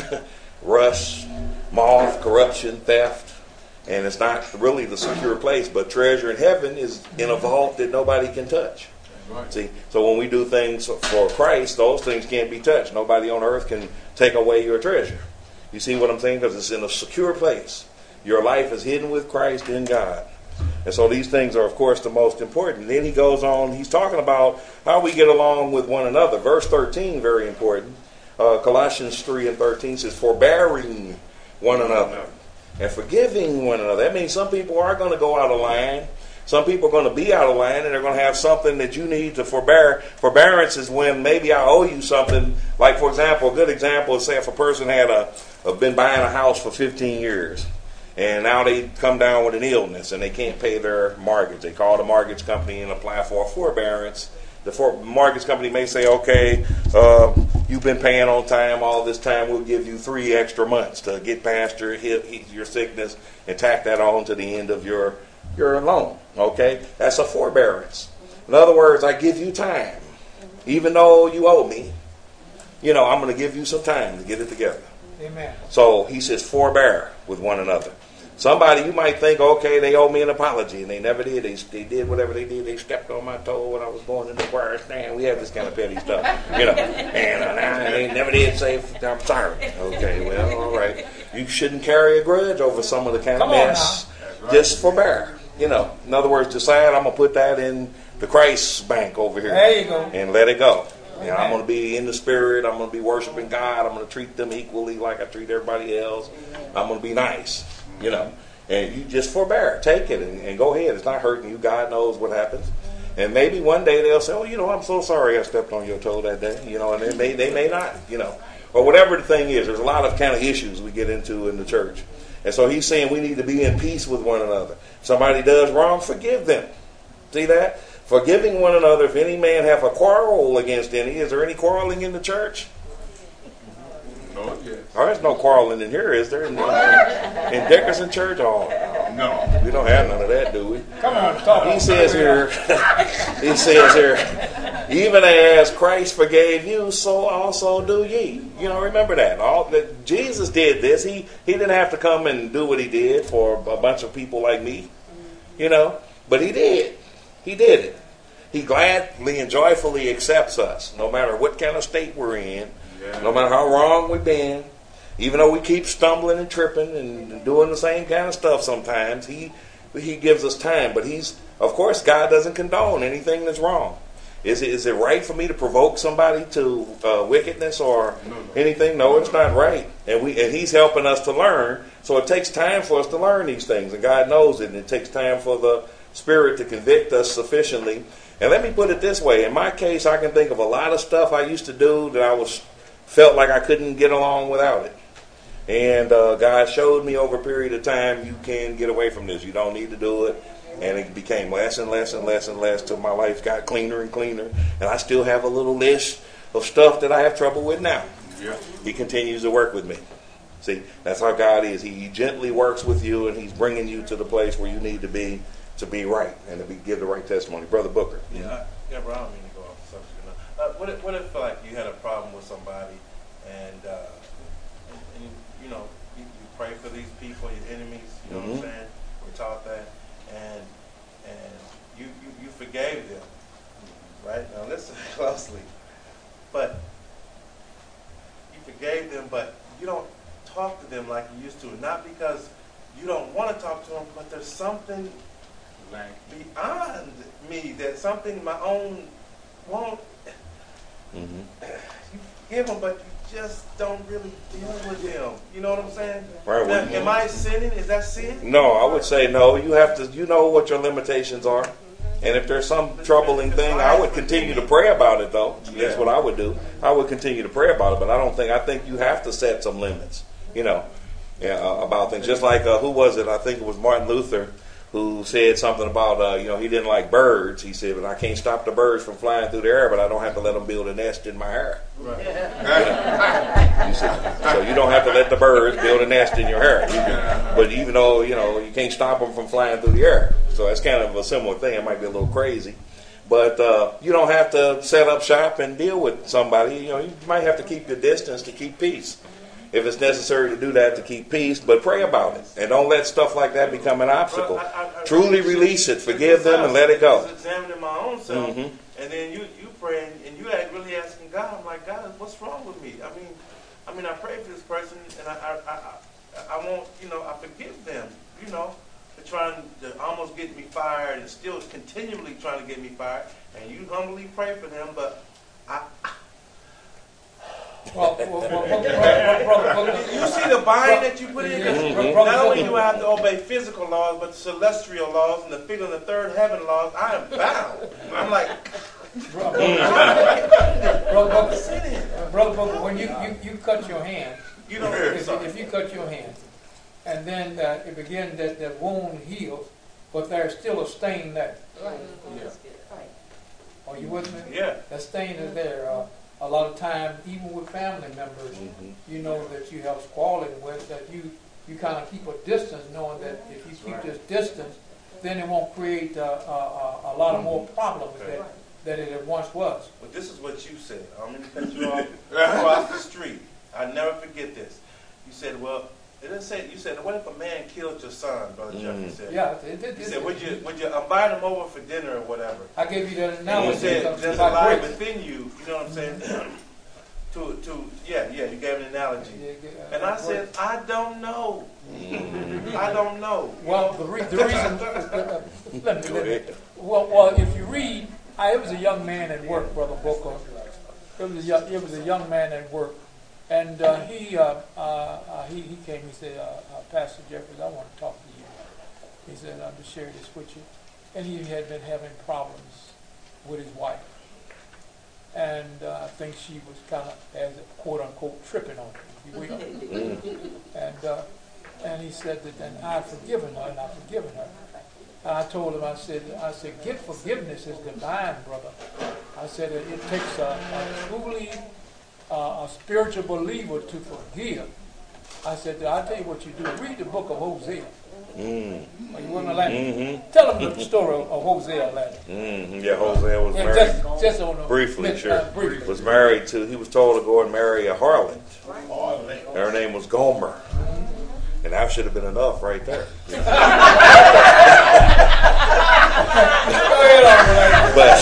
Speaker 1: Rust, moth, corruption, theft. And it's not really the secure place, but treasure in heaven is in a vault that nobody can touch.
Speaker 2: Right.
Speaker 1: See, so when we do things for Christ, those things can't be touched. Nobody on earth can take away your treasure. You see what I'm saying? Because it's in a secure place. Your life is hidden with Christ in God. And so these things are, of course, the most important. Then he goes on, he's talking about how we get along with one another. Verse thirteen, very important. Uh, Colossians three and thirteen says, forbearing one another and forgiving one another. That means some people are going to go out of line. Some people are going to be out of line, and they're going to have something that you need to forbear. Forbearance is when maybe I owe you something. Like, for example, a good example is, say if a person had a, a been buying a house for fifteen years, and now they come down with an illness and they can't pay their mortgage. They call the mortgage company and apply for a forbearance. The for- mortgage company may say, okay, uh, you've been paying on time all this time. We'll give you three extra months to get past your hip, your sickness, and tack that on to the end of your, your loan. Okay? That's a forbearance. In other words, I give you time. Even though you owe me, you know, I'm going to give you some time to get it together.
Speaker 6: Amen.
Speaker 1: So he says, forbear with one another. Somebody, you might think, okay, they owe me an apology, and they never did. They, they did whatever they did. They stepped on my toe when I was going in the choir stand. We have this kind of petty stuff, you know. And uh, now they never did say, I'm sorry. Okay, well, all right. You shouldn't carry a grudge over some of the kind
Speaker 6: Come
Speaker 1: of mess.
Speaker 2: right.
Speaker 1: Just forbear. You know, in other words, decide I'm going to put that in the Christ bank over here.
Speaker 6: There you go.
Speaker 1: And let it go. And I'm
Speaker 6: Amen.
Speaker 1: going to be in the spirit. I'm going to be worshiping God. I'm going to treat them equally like I treat everybody else. I'm going to be nice, you know. And you just forbear. Take it and, and go ahead. It's not hurting you. God knows what happens. And maybe one day they'll say, oh, you know, I'm so sorry I stepped on your toe that day. You know, and they may, they may not, you know. Or whatever the thing is. There's a lot of kind of issues we get into in the church. And so he's saying we need to be in peace with one another. Somebody does wrong, forgive them. See that? Forgiving one another. If any man have a quarrel against any, is there any quarreling in the church?
Speaker 2: No, yes.
Speaker 1: Oh, there's no quarreling in here, is there? In, in Dickerson Church? Oh,
Speaker 2: No.
Speaker 1: we don't have none of that, do we?
Speaker 6: Come on, talk.
Speaker 1: He says here, he says here, even as Christ forgave you, so also do ye. You know, remember that. All that Jesus did this. He he didn't have to come and do what he did for a bunch of people like me, you know, but he did. He did it. He gladly and joyfully accepts us, no matter what kind of state we're in,
Speaker 2: Yeah.
Speaker 1: no matter how wrong we've been. Even though we keep stumbling and tripping and doing the same kind of stuff sometimes, he he gives us time. But he's, of course, God doesn't condone anything that's wrong. Is it, is it right for me to provoke somebody to uh, wickedness or
Speaker 2: No, no.
Speaker 1: anything? No, it's not right. And we and he's helping us to learn. So it takes time for us to learn these things. And God knows it. And it takes time for the Spirit to convict us sufficiently. And let me put it this way. In my case, I can think of a lot of stuff I used to do that I was felt like I couldn't get along without it. And uh, God showed me over a period of time, you can get away from this. You don't need to do it. And it became less and less and less and less till my life got cleaner and cleaner. And I still have a little list of stuff that I have trouble with now.
Speaker 2: Yeah.
Speaker 1: He continues to work with me. See, that's how God is. He gently works with you, and he's bringing you to the place where you need to be to be right and to be, give the right testimony. Brother Booker.
Speaker 4: Yeah, I, yeah, bro, I don't mean to go off the subject. Now. Uh, what if, what if like you had a problem with somebody, and, uh, and, and you know, you, you pray for these people, your enemies. You know
Speaker 1: Mm-hmm.
Speaker 4: what I'm saying? We're taught that, and and you, you you forgave them, right? Now listen closely. But you forgave them, but you don't talk to them like you used to. Not because you don't want to talk to them, but there's something
Speaker 2: Like,
Speaker 4: beyond me, that something my own won't.
Speaker 1: Mm-hmm.
Speaker 4: You give them, but you just don't really deal with them. You know what I'm saying?
Speaker 1: Right,
Speaker 4: Now,
Speaker 1: well,
Speaker 4: am I sinning? Is that sin?
Speaker 1: No, I would say no. You have to, you know what your limitations are. And if there's some troubling thing, I would continue to pray about it, though. That's what I would do. I would continue to pray about it, but I don't think, I think you have to set some limits, you know, yeah, uh, about things. Just like, uh, who was it? I think it was Martin Luther, who said something about, uh, you know, he didn't like birds. He said, but I can't stop the birds from flying through the air, but I don't have to let them build a nest in my hair.
Speaker 4: Right.
Speaker 1: You see? So you don't have to let the birds build a nest in your hair. You can, but even though, you know, you can't stop them from flying through the air. So that's kind of a similar thing. It might be a little crazy. But uh, you don't have to set up shop and deal with somebody. You know, you might have to keep your distance to keep peace. If it's necessary to do that to keep peace, but pray about it. And don't let stuff like that become an obstacle.
Speaker 4: Well, I- I- I-
Speaker 1: Truly release it, forgive them, and let it go.
Speaker 4: I was examining my own self,
Speaker 1: Mhm.
Speaker 4: and then you you pray, and you act really asking God, I'm like, God, what's wrong with me? I mean, I mean, I pray for this person, and I I, I, I, I won't, you know, I forgive them, you know, they're trying to almost get me fired, and still continually trying to get me fired, and you humbly pray for them, but I.
Speaker 6: Well, well, well, well, well, well, well,
Speaker 4: You see the bind that you put in? 'Cause
Speaker 1: Mhm.
Speaker 4: not only do I have to obey physical laws, but celestial laws and the figure of the third heaven laws, I am bound. I'm like,
Speaker 6: Brother
Speaker 4: I'm
Speaker 6: Booker,
Speaker 4: sinning.
Speaker 6: Brother Booker, when you, you, you cut your hand,
Speaker 4: You know,
Speaker 6: if,
Speaker 4: sorry.
Speaker 6: if you cut your hand, and then uh, it begin that the wound heals, but there's still a stain there.
Speaker 3: Right.
Speaker 4: Yeah.
Speaker 3: Right.
Speaker 6: Are you with me?
Speaker 4: Yeah.
Speaker 6: That stain is there. Uh, a lot of time, even with family members,
Speaker 1: Mhm.
Speaker 6: you know that you have squabbling with, that you, you kind of keep a distance, knowing that if you keep this distance, then it won't create uh, uh, a lot of more problems that, that it once was.
Speaker 4: But this is what you said. I'm going to cut you off. Across the street. I never forget this. You said, well, it didn't say, you said, what if a man killed your son, Brother
Speaker 1: Mm.
Speaker 4: Jeffrey said?
Speaker 6: Yeah, it, it,
Speaker 4: You
Speaker 6: it,
Speaker 4: said, would you, would you invite him over for dinner or whatever?
Speaker 6: I gave you that
Speaker 4: And
Speaker 6: analogy.
Speaker 4: you said,
Speaker 6: because
Speaker 4: there's
Speaker 6: it's
Speaker 4: a
Speaker 6: like
Speaker 4: lie
Speaker 6: bricks.
Speaker 4: within you, you know what I'm saying? to, to, yeah, yeah, you gave an analogy.
Speaker 6: Yeah, yeah,
Speaker 4: And I
Speaker 6: like
Speaker 4: said,
Speaker 6: bricks.
Speaker 4: I don't know. I don't know.
Speaker 6: Well, the, re- the reason, uh, let me,
Speaker 1: Go
Speaker 6: let me,
Speaker 1: ahead.
Speaker 6: well, well, if you read, I, it was a young man at work, Brother Booker. It was a young, it was a young man at work, and uh, he, uh, uh, uh, he he came. He said, uh, uh, Pastor Jeffries, I want to talk to you. He said, I'll just share this with you. And he had been having problems with his wife, and uh, I think she was kind of, as a quote unquote, tripping on him, if you will. And uh, and he said that, and I've forgiven her, and I've forgiven her. And I told him, I said, I said, get forgiveness is divine, brother. I said it, it takes a, a truly uh, a spiritual believer to forgive. I said, I'll tell you what you do. Read the book of Hosea.
Speaker 1: Mm.
Speaker 6: Are you with me, Larry?
Speaker 1: Mm-hmm.
Speaker 6: Tell them the story of Hosea, Larry.
Speaker 1: Mm-hmm. Yeah, Hosea was
Speaker 6: Yeah,
Speaker 1: married
Speaker 6: just, just on the,
Speaker 1: briefly, sure.
Speaker 6: Uh, briefly.
Speaker 1: Was married to, he was told to go and marry a harlot.
Speaker 2: Oh, they-
Speaker 1: Her name was Gomer. And that should have been enough right there.
Speaker 6: Go ahead, Uncle Larry.
Speaker 1: But,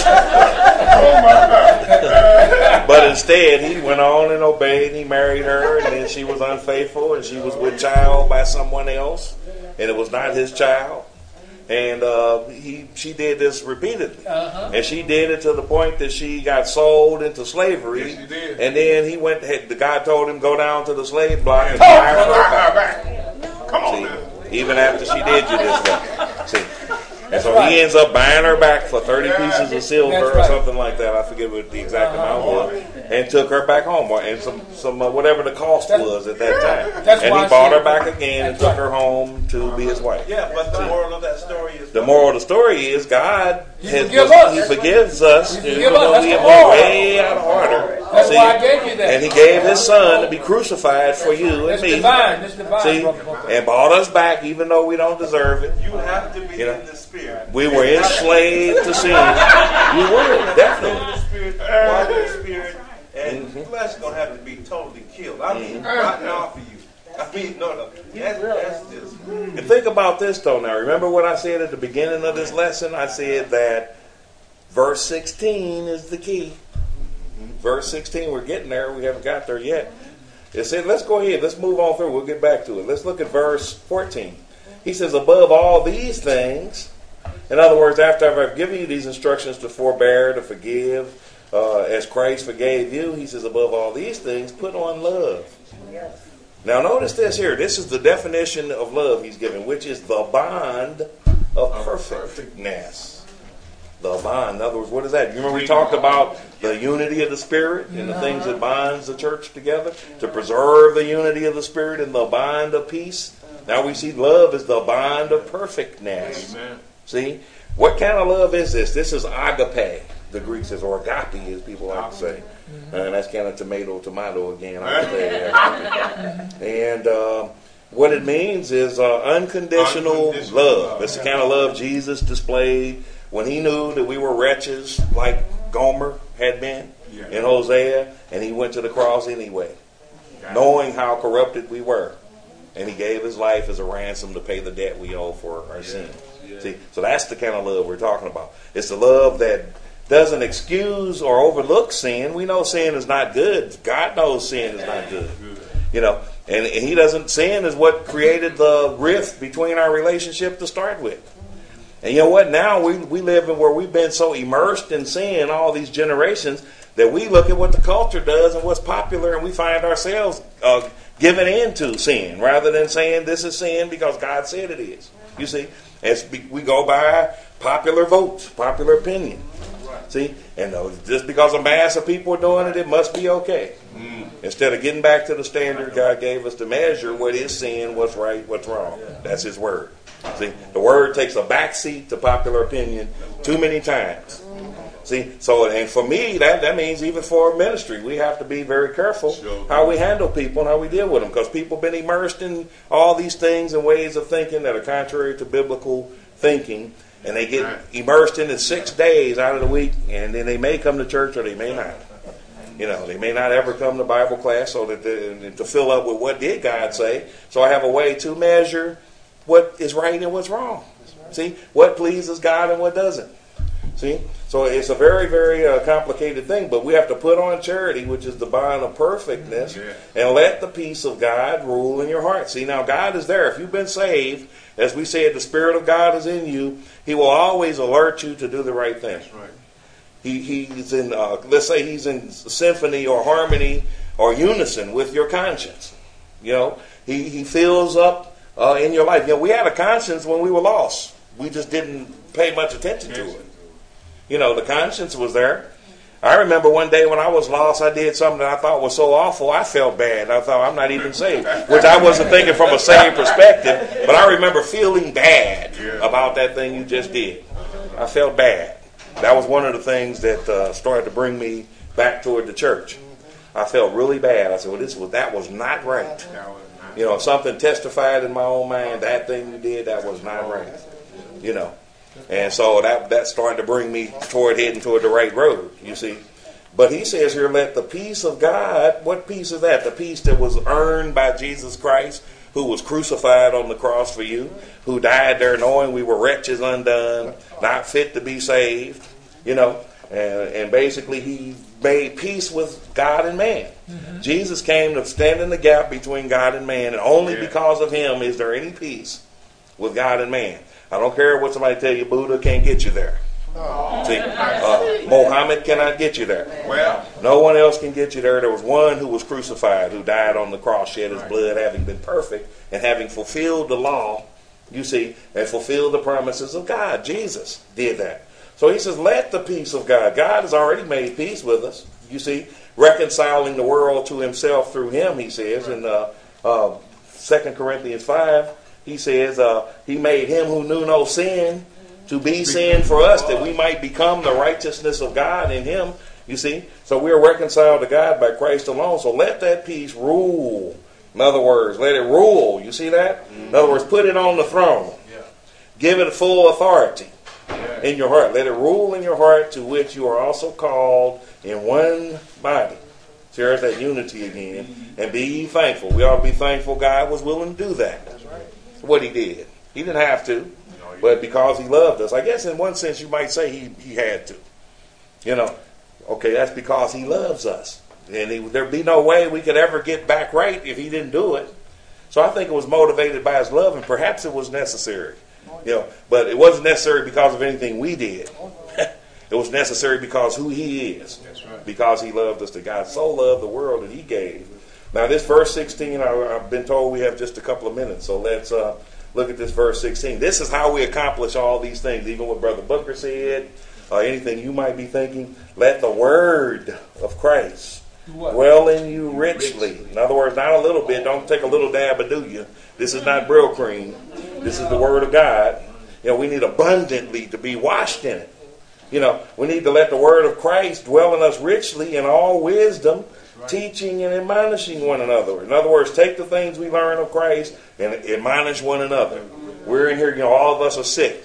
Speaker 2: oh my God.
Speaker 1: but instead, he went on and obeyed, and he married her, and then she was unfaithful, and she was with child by someone else, and it was not his child. And uh, he, she did this repeatedly.
Speaker 6: Uh-huh.
Speaker 1: And she did it to the point that she got sold into slavery.
Speaker 2: Yes, she did.
Speaker 1: And then he went, the guy told him, go down to the slave block and
Speaker 2: Oh,
Speaker 1: buy her back.
Speaker 2: back. Come on
Speaker 1: See,
Speaker 2: now.
Speaker 1: even after she did you this way. See, and
Speaker 6: That's
Speaker 1: so
Speaker 6: right.
Speaker 1: he ends up buying her back for thirty pieces of silver
Speaker 6: That's
Speaker 1: or
Speaker 6: right.
Speaker 1: something like that. I forget what the exact
Speaker 6: Uh-huh.
Speaker 1: amount was, and took her back home, or- and some some uh, whatever the cost
Speaker 6: That's-
Speaker 1: was at that time.
Speaker 6: That's
Speaker 1: And
Speaker 6: why
Speaker 1: he
Speaker 6: I
Speaker 1: bought
Speaker 6: said-
Speaker 1: her back again and
Speaker 6: That's
Speaker 1: took
Speaker 6: right.
Speaker 1: her home to be his wife.
Speaker 4: Yeah, but the moral of that story is
Speaker 1: The moral of the story is God
Speaker 6: He
Speaker 1: has,
Speaker 6: forgive us.
Speaker 1: He forgives us.
Speaker 6: He
Speaker 1: even
Speaker 6: forgive us.
Speaker 1: though
Speaker 6: That's
Speaker 1: we
Speaker 6: the
Speaker 1: have been
Speaker 6: moral.
Speaker 1: way out of order.
Speaker 6: That's
Speaker 1: See?
Speaker 6: why I gave you that.
Speaker 1: And he gave his son to be crucified for you and
Speaker 6: That's
Speaker 1: me.
Speaker 6: divine. That's divine,
Speaker 1: See,
Speaker 6: Brother Booker.
Speaker 1: and bought us back even though we don't deserve it.
Speaker 4: you have to be
Speaker 1: You know,
Speaker 4: in the spirit.
Speaker 1: We were enslaved to sin. You were,
Speaker 4: Live in
Speaker 1: definitely.
Speaker 4: the spirit, walk in the spirit, and
Speaker 1: Mhm.
Speaker 4: flesh gonna have to be totally killed. I mean,
Speaker 1: Mm-hmm.
Speaker 4: rotten off of you. I mean, no, no, that's, that's just.
Speaker 1: And think about this though now. Remember what I said at the beginning of this lesson? I said that verse sixteen is the key. Verse sixteen, we're getting there. We haven't got there yet. It said, let's go ahead. Let's move on through. We'll get back to it. Let's look at verse fourteen. He says, above all these things, in other words, after I've given you these instructions to forbear, to forgive, uh, as Christ forgave you, he says, above all these things, put on love.
Speaker 3: Yes.
Speaker 1: Now notice this here. This is the definition of love he's given, which is the bond of perfectness. The bond. In other words, what is that? You remember we talked about the unity of the Spirit and the things that binds the church together? To preserve the unity of the Spirit and the bond of peace. Now we see love is the bond of perfectness.
Speaker 2: Amen.
Speaker 1: See? What kind of love is this? This is agape. The Greek says, or agape, as people like to say. And that's kind of tomato, tomato again. Agape. And uh, what it means is uh, unconditional,
Speaker 2: Unconditional
Speaker 1: love.
Speaker 2: love.
Speaker 1: It's the kind of love Jesus displayed when he knew that we were wretches like Gomer had been
Speaker 2: Yeah.
Speaker 1: in Hosea, and he went to the cross anyway, knowing how corrupted we were. And he gave his life as a ransom to pay the debt we owe for our sin.
Speaker 2: Yeah.
Speaker 1: See, so that's the kind of love we're talking about. It's the love that doesn't excuse or overlook sin. We know sin is not good. God knows sin is not good. You know, and, and he doesn't, sin is what created the rift between our relationship to start with. And you know what? Now we, we live in where we've been so immersed in sin all these generations that we look at what the culture does and what's popular, and we find ourselves uh, giving in to sin rather than saying this is sin because God said it is. You see, as we go by popular votes, popular opinion. See, and uh, just because a mass of people are doing it, it must be okay. Mm. Instead of getting back to the standard God gave us to measure what is sin, what's right, what's wrong. That's His Word. See, the Word takes a backseat to popular opinion too many times. See, so, and for me, that, that means even for ministry, we have to be very careful how we handle people and how we deal with them, because people have been immersed in all these things and ways of thinking that are contrary to biblical thinking, and they get immersed in it six days out of the week, and then they may come to church or they may not. You know, they may not ever come to Bible class so that they, to fill up with what did God say. So I have a way to measure what is right and what's wrong. See, what pleases God and what doesn't. See, so it's a very, very uh, complicated thing, but we have to put on charity, which is the bond of perfectness, yeah. and let the peace of God rule in your heart. See, now God is there. If you've been saved, as we said, the Spirit of God is in you. He will always alert you to do the right thing. That's right. He, he's in, uh, let's say he's in symphony or harmony or unison with your conscience. You know, he, he fills up uh, in your life. You know, we had a conscience when we were lost. We just didn't pay much attention to it. You know, the conscience was there. I remember one day when I was lost, I did something that I thought was so awful, I felt bad. I thought, I'm not even saved. Which I wasn't thinking from a saved perspective, but I remember feeling bad about that thing you just did. I felt bad. That was one of the things that uh, started to bring me back toward the church. I felt really bad. I said, well, this was, that was not right. You know, if something testified in my own mind, that thing you did, that was not right. You know. And so that that started to bring me toward heading toward the right road, you see. But he says here, let the peace of God, what peace is that? The peace that was earned by Jesus Christ, who was crucified on the cross for you, who died there knowing we were wretches undone, not fit to be saved, you know. And, and basically he made peace with God and man. Mm-hmm. Jesus came to stand in the gap between God and man, and only yeah. because of him is there any peace with God and man. I don't care what somebody tell you, Buddha can't get you there. Oh. See, uh, Mohammed cannot get you there. Well, no one else can get you there. There was one who was crucified, who died on the cross, shed his blood, having been perfect and having fulfilled the law, you see, and fulfilled the promises of God. Jesus did that. So he says, let the peace of God. God has already made peace with us, you see, reconciling the world to himself through him, he says, in uh, uh, Second Corinthians five. He says, uh, he made him who knew no sin to be sin for us, that we might become the righteousness of God in him, you see. So we are reconciled to God by Christ alone. So let that peace rule. In other words, let it rule. You see that? In other words, put it on the throne. Give it full authority in your heart. Let it rule in your heart, to which you are also called in one body. So there's that unity again. And be ye thankful. We ought to be thankful God was willing to do that. What he did. He didn't have to, but because he loved us. I guess in one sense you might say he, he had to. You know, okay, that's because he loves us. And he, there'd be no way we could ever get back right if he didn't do it. So I think it was motivated by his love, and perhaps it was necessary. You know, but it wasn't necessary because of anything we did. It was necessary because who he is. Because he loved us. That God so loved the world that he gave. Now this verse sixteen, I, I've been told we have just a couple of minutes, so let's uh, look at this verse sixteen. This is how we accomplish all these things, even what Brother Booker said, uh, anything you might be thinking. Let the word of Christ dwell in you richly. In other words, not a little bit. Don't take a little dab of do you. This is not Brill cream. This is the word of God. You know, we need abundantly to be washed in it. You know, we need to let the word of Christ dwell in us richly in all wisdom, teaching and admonishing one another. In other words, take the things we learn of Christ and admonish one another. We're in here, you know, all of us are sick.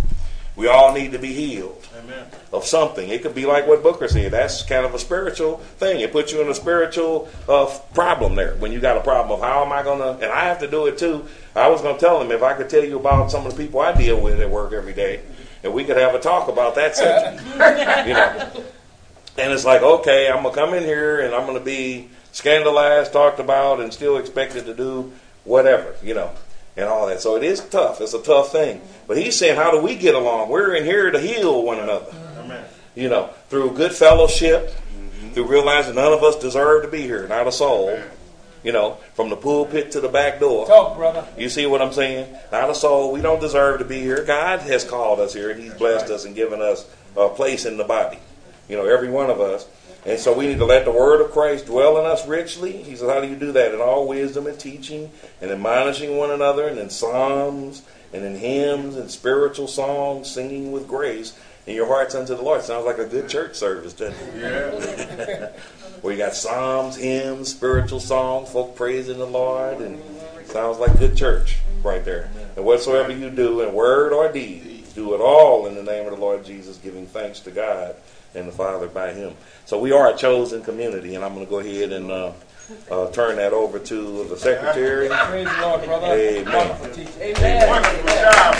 Speaker 1: We all need to be healed Amen. Of something. It could be like what Booker said. That's kind of a spiritual thing. It puts you in a spiritual uh, problem there. When you got a problem of how am I going to, and I have to do it too. I was going to tell him if I could tell you about some of the people I deal with at work every day, and we could have a talk about that subject. You know. And it's like, okay, I'm going to come in here and I'm going to be scandalized, talked about, and still expected to do whatever, you know, and all that. So it is tough. It's a tough thing. But he's saying, how do we get along? We're in here to heal one another. Amen. You know, through good fellowship, mm-hmm. through realizing none of us deserve to be here, not a soul. Amen. You know, from the pulpit to the back door.
Speaker 6: Talk, brother.
Speaker 1: You see what I'm saying? Not a soul. We don't deserve to be here. God has called us here, and he's blessed us and given us a place in the body. you know, every one of us. And so we need to let the word of Christ dwell in us richly. He says, how do you do that? In all wisdom and teaching and admonishing one another, and in psalms and in hymns and spiritual songs, singing with grace in your hearts unto the Lord. Sounds like a good church service, doesn't it?
Speaker 2: Yeah.
Speaker 1: Where you got psalms, hymns, spiritual songs, folk praising the Lord, and sounds like good church right there. And whatsoever you do in word or deed, do it all in the name of the Lord Jesus, giving thanks to God and the Father by Him. So we are a chosen community, and I'm going to go ahead and uh, uh, turn that over to the secretary.
Speaker 6: Praise the Lord, brother.
Speaker 1: Amen.
Speaker 6: Wonderful teaching.
Speaker 3: Amen.
Speaker 2: Wonderful job.